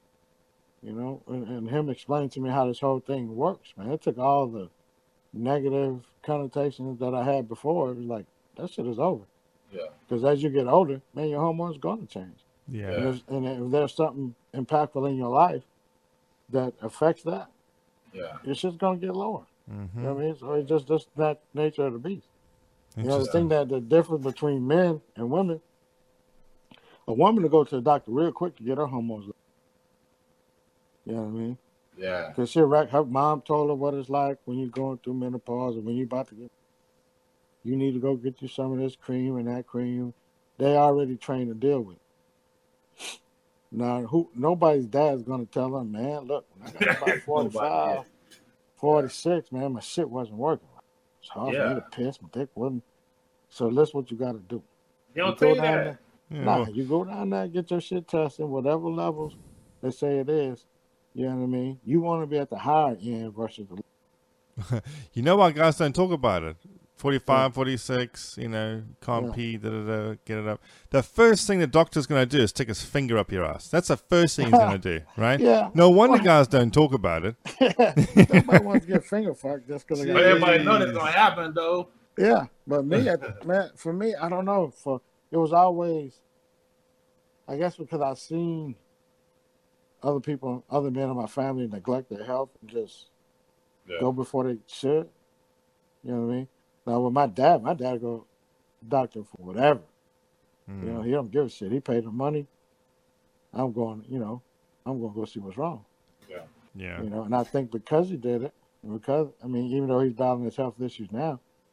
Speaker 4: and him explaining to me how this whole thing works, man, it took all the negative connotations that I had before. It was like, that shit is over.
Speaker 1: Yeah.
Speaker 4: Because as you get older, man, your hormones going to change.
Speaker 3: Yeah.
Speaker 4: And if there's something impactful in your life that affects that,
Speaker 1: Yeah.
Speaker 4: your shit's going to get lower.
Speaker 3: Mm-hmm.
Speaker 4: You know what I mean? So it's just that nature of the beast. The
Speaker 3: Interesting.
Speaker 4: thing that the difference between men and women, a woman to go to the doctor real quick to get her hormones level. You know what I mean?
Speaker 1: Yeah.
Speaker 4: Because her mom told her what it's like when you're going through menopause and when you're about to you need to go get you some of this cream and that cream. They already trained to deal with it. Now, nobody's dad's going to tell them, man, look, when I got about 45, 46, man, my shit wasn't working. It's hard for me to piss. My dick wasn't. So that's what you got to do.
Speaker 1: You don't
Speaker 4: go
Speaker 1: say
Speaker 4: down
Speaker 1: that.
Speaker 4: there.
Speaker 3: Yeah,
Speaker 4: Nah,
Speaker 3: well,
Speaker 4: you go down there, get your shit tested, whatever levels they say it is. You know what I mean? You want to be at the higher end versus the
Speaker 3: you know why guys don't talk about it? 45, 46, can't pee, get it up. The first thing the doctor's going to do is stick his finger up your ass. That's the first thing he's going to do, right?
Speaker 4: Yeah.
Speaker 3: No wonder guys don't talk about it.
Speaker 4: Nobody wants to get finger fucked just because they
Speaker 1: But
Speaker 4: got
Speaker 1: everybody know that's gonna happen though.
Speaker 4: Yeah, but for me, I don't know. It was always, I guess, because I seen other people, other men in my family neglect their health and just go before they should. You know what I mean? Now with my dad go doctor for whatever. He don't give a shit. He paid the money. I'm going to go see what's wrong.
Speaker 3: Yeah.
Speaker 4: And I think because he did it, even though he's battling his health issues now,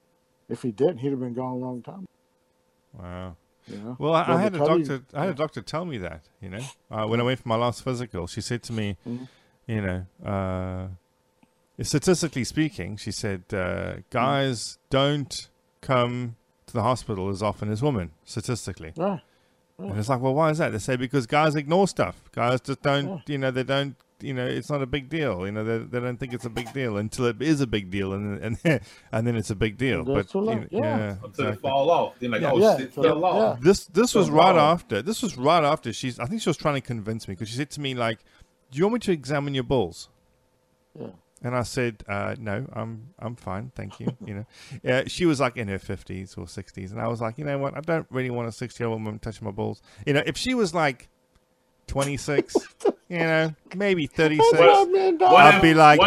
Speaker 4: If he didn't, he'd have been gone a long time.
Speaker 3: Wow.
Speaker 4: You know?
Speaker 3: Well, I had a
Speaker 4: because
Speaker 3: doctor. I had a doctor tell me that. You know, when I went for my last physical, she said to me, you know, statistically speaking, she said, guys don't come to the hospital as often as women, statistically.
Speaker 4: Right.
Speaker 3: And it's like, well, why is that? They say because guys ignore stuff. Guys just don't, you know, they don't, you know, it's not a big deal. You know, they don't think it's a big deal until it is a big deal, and then it's a big deal. But
Speaker 1: Until it fall off, then like, shit fell off.
Speaker 3: This was right after. This was right after I think she was trying to convince me because she said to me like, "Do you want me to examine your balls?"
Speaker 4: Yeah.
Speaker 3: And I said, no, I'm fine, thank you. You know, she was like in her 50s or 60s, and I was like, you know what, I don't really want a 60-year-old woman touching my balls. You know, if she was like 26, you know, maybe 36, I'd be like,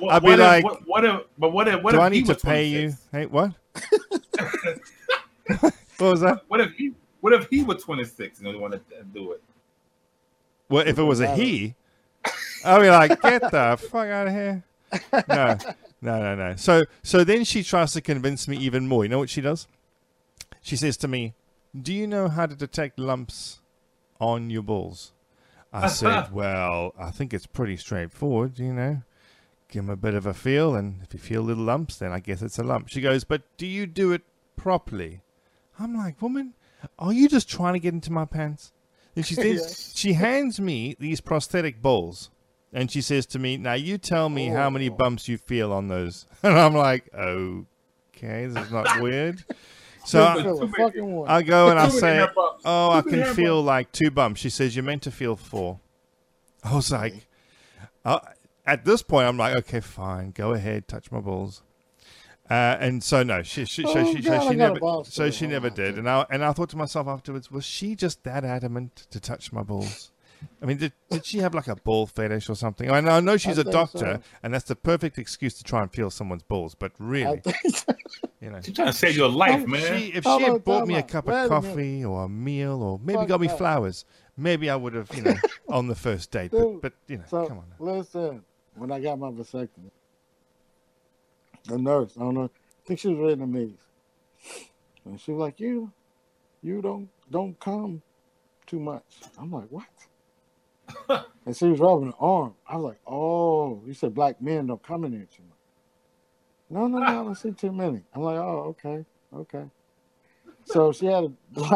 Speaker 3: do I need to pay you? Hey, what? What was that?
Speaker 1: What if he was 26 and he wanted to do it?
Speaker 3: Well, if it was a he, I'd be like, get the fuck out of here. No. So then she tries to convince me even more. You know what she does? She says to me, do you know how to detect lumps on your balls? I said, well, I think it's pretty straightforward, you know. Give them a bit of a feel, and if you feel little lumps, then I guess it's a lump. She goes, but do you do it properly? I'm like, woman, are you just trying to get into my pants? And she hands me these prosthetic balls. And she says to me, now you tell me how many bumps you feel on those. And I'm like, okay, this is not weird. So I go and I say, I can feel like 2 bumps. She says, you're meant to feel 4. I was like, at this point, I'm like, okay, fine. Go ahead, touch my balls. And so no, she never did. And I thought to myself afterwards, was she just that adamant to touch my balls? I mean, did she have like a ball fetish or something? I know she's a doctor, and that's the perfect excuse to try and feel someone's balls. But really, you know,
Speaker 1: she's trying to save your life, man.
Speaker 3: If she had bought me a cup of coffee or a meal, or maybe got me flowers, maybe I would have, you know, on the first date. But you know, come on. Now.
Speaker 4: Listen, when I got my vasectomy, the nurse, I don't know, I think she was Vietnamese, and she was like, "You don't come too much." I'm like, "What?" And she was rubbing her arm. I was like, "Oh, you said black men don't come in here too much." No, I don't see too many. I'm like, "Oh, okay." So she had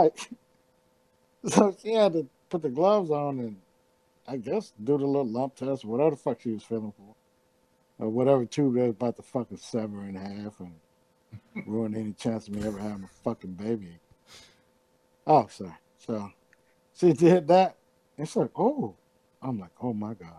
Speaker 4: to put the gloves on and I guess do the little lump test, whatever the fuck she was feeling for, or whatever tube they was about to fucking sever in half and ruin any chance of me ever having a fucking baby. Oh, sorry. So she did that. It's like, I'm like, oh my God.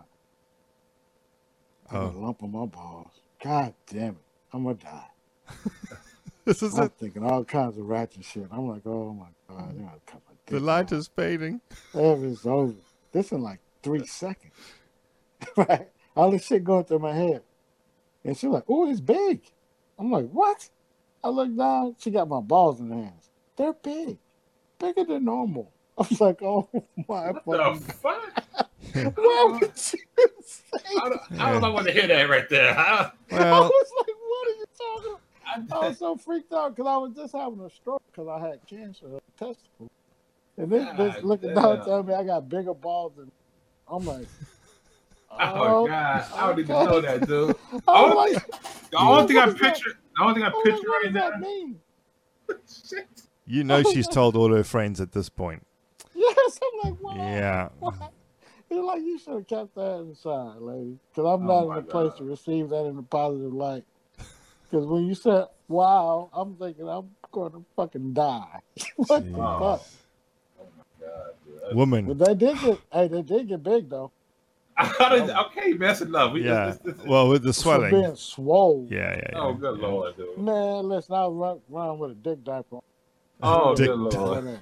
Speaker 4: I got a lump on my balls. God damn it. I'm going to die. I'm thinking all kinds of ratchet shit. I'm like, oh my God.
Speaker 3: The light is fading.
Speaker 4: It's over. This in like 3 seconds. Right? All this shit going through my head. And she's like, oh, it's big. I'm like, what? I look down. She got my balls in her hands. They're big. Bigger than normal. I was like, oh my God.
Speaker 1: What the fuck?
Speaker 4: What would you say?
Speaker 1: I don't want to hear that right there.
Speaker 4: I was like, what are you talking about? I was so freaked out because I was just having a stroke because I had cancer of the testicle. And this looking down telling me I got bigger balls than I'm like,
Speaker 1: oh God. I don't even know that, dude. The only thing I picture right now.
Speaker 4: Shit.
Speaker 3: You know she's told all her friends at this point.
Speaker 4: Yes, I'm like, what?
Speaker 3: Yeah.
Speaker 4: What? It's like you should have kept that inside, lady. Because I'm not in a place to receive that in a positive light. Because when you said, wow, I'm thinking I'm going to fucking die. What the fuck?
Speaker 1: Oh my God, dude.
Speaker 3: Woman.
Speaker 4: But they did get big, though.
Speaker 1: Okay, that's enough.
Speaker 3: Well, with the swelling.
Speaker 4: Being swole.
Speaker 3: Yeah.
Speaker 1: Oh, good Lord, dude.
Speaker 4: Man, listen, I was running with a dick diaper on.
Speaker 1: Oh, good Lord.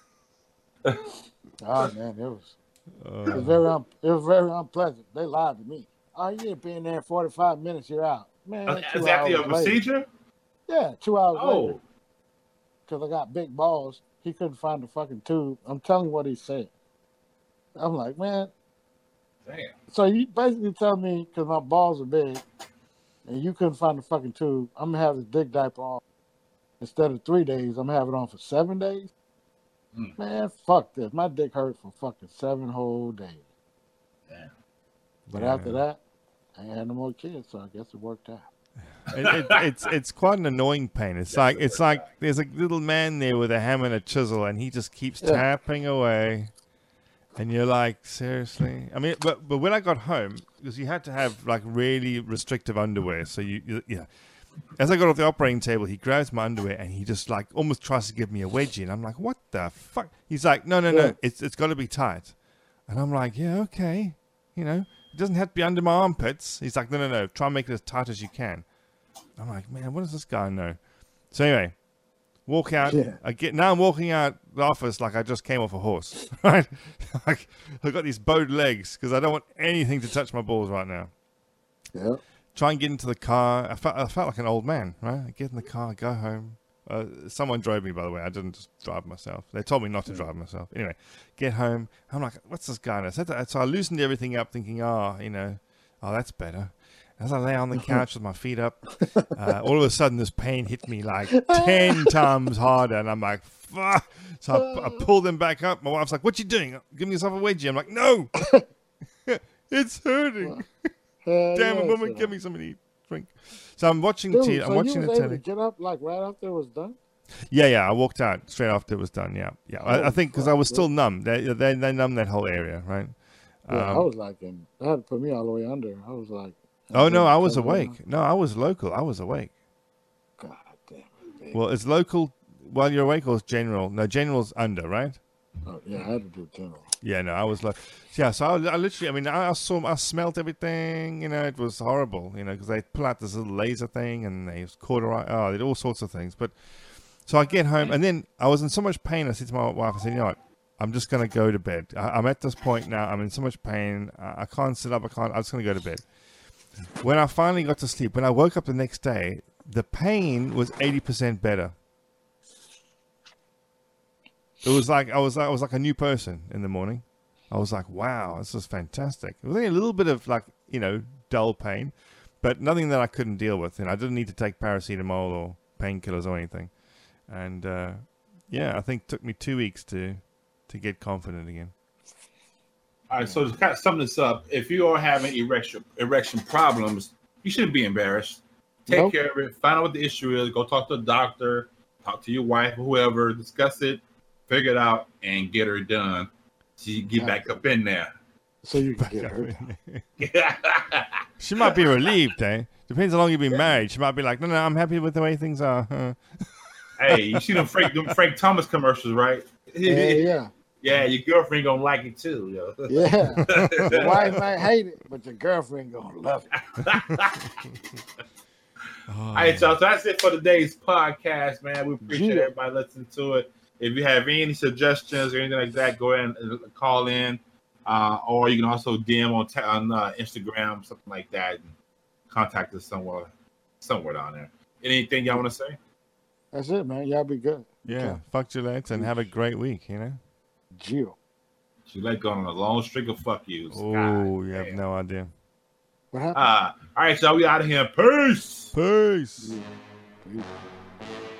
Speaker 4: Oh, man, it was very unpleasant. They lied to me. Oh, you ain't been there 45 minutes, you're out. Man,
Speaker 1: is that the procedure?
Speaker 4: Yeah, 2 hours later. Because I got big balls. He couldn't find the fucking tube. I'm telling you what he said. I'm like, man.
Speaker 1: Damn.
Speaker 4: So you basically tell me, because my balls are big, and you couldn't find the fucking tube, I'm going to have this dick diaper on. instead of 3 days, I'm having it on for 7 days. Man, fuck this. My dick hurt for fucking 7 whole days.
Speaker 1: Yeah.
Speaker 4: But after that, I ain't had no more kids, so I guess it worked out.
Speaker 3: It's quite an annoying pain. It's like there's a little man there with a hammer and a chisel, and he just keeps tapping away. And you're like, seriously? I mean, but when I got home, because you had to have like really restrictive underwear, so you as I got off the operating table, he grabs my underwear and he just like almost tries to give me a wedgie, and I'm like, what the fuck? He's like, no, it's got to be tight, and I'm like, yeah, okay, you know, it doesn't have to be under my armpits. He's like, no, try and make it as tight as you can. I'm like, man, what does this guy know? So anyway, walk out.
Speaker 4: Yeah.
Speaker 3: Now I'm walking out the office like I just came off a horse, right? Like I got these bowed legs because I don't want anything to touch my balls right now.
Speaker 4: Yeah.
Speaker 3: Try and get into the car. I felt like an old man, right? I get in the car, go home. Someone drove me, by the way. I didn't just drive myself. They told me not to drive myself. Anyway, get home. I'm like, what's this guy? So I loosened everything up thinking, that's better. As I lay on the couch with my feet up, all of a sudden this pain hit me like 10 times harder. And I'm like, fuck. So I pulled them back up. My wife's like, what you doing? Give me yourself a wedgie. I'm like, no. It's hurting. Damn it, woman, give me something to drink. So I'm watching TV. I'm watching the telly.
Speaker 4: Get up like right after it was done?
Speaker 3: Yeah. I walked out straight after it was done. Yeah. I think because I was still numb. They numb that whole area, right?
Speaker 4: Yeah, I was like, they had to put me all the way under. I was like,
Speaker 3: oh no, I was awake. No, I was local. I was awake.
Speaker 4: God damn it, baby.
Speaker 3: Well, it's local while you're awake, or it's general? No, general's under, right?
Speaker 4: Oh, yeah, I had to do general.
Speaker 3: Yeah, no, I was like, yeah. So I literally, I mean, I smelled everything. You know, it was horrible. You know, because they pull out this little laser thing and they cauterize. Oh, they did all sorts of things. But so I get home and then I was in so much pain. I said to my wife, I said, you know what? I'm just gonna go to bed. I'm at this point now. I'm in so much pain. I can't sit up. I'm just gonna go to bed. When I finally got to sleep, when I woke up the next day, the pain was 80% better. It was like I was like a new person in the morning. I was like, wow, this is fantastic. It was only a little bit of like, you know, dull pain, but nothing that I couldn't deal with. And I didn't need to take paracetamol or painkillers or anything. And I think it took me 2 weeks to get confident again.
Speaker 1: All right, so to kind of sum this up, if you are having erection problems, you shouldn't be embarrassed. Take care of it. Find out what the issue is. Go talk to a doctor. Talk to your wife or whoever. Discuss it. Figure it out and get her done. So you get back up in there.
Speaker 4: So you can get her.
Speaker 3: She might be relieved, eh? Depends how long you've been married. She might be like, no, I'm happy with the way things are.
Speaker 1: Hey, you see them Frank Thomas commercials, right?
Speaker 4: Yeah.
Speaker 1: Yeah, your girlfriend gonna like it too, yo.
Speaker 4: Yeah. The wife might hate it, but your girlfriend gonna love it.
Speaker 1: All right, y'all. So that's it for today's podcast, man. We appreciate everybody listening to it. If you have any suggestions or anything like that, go ahead and call in, or you can also DM on Instagram, something like that, and contact us somewhere down there. Anything y'all want to say?
Speaker 4: That's it, man. Y'all be good.
Speaker 3: Yeah, fuck Gillette and have a great week, you know?
Speaker 4: Gio.
Speaker 1: Gillette going on a long streak of fuck yous.
Speaker 3: Oh, you have no idea.
Speaker 4: What happened?
Speaker 1: All right, y'all. We out of here. Peace.
Speaker 3: Peace.
Speaker 4: Peace.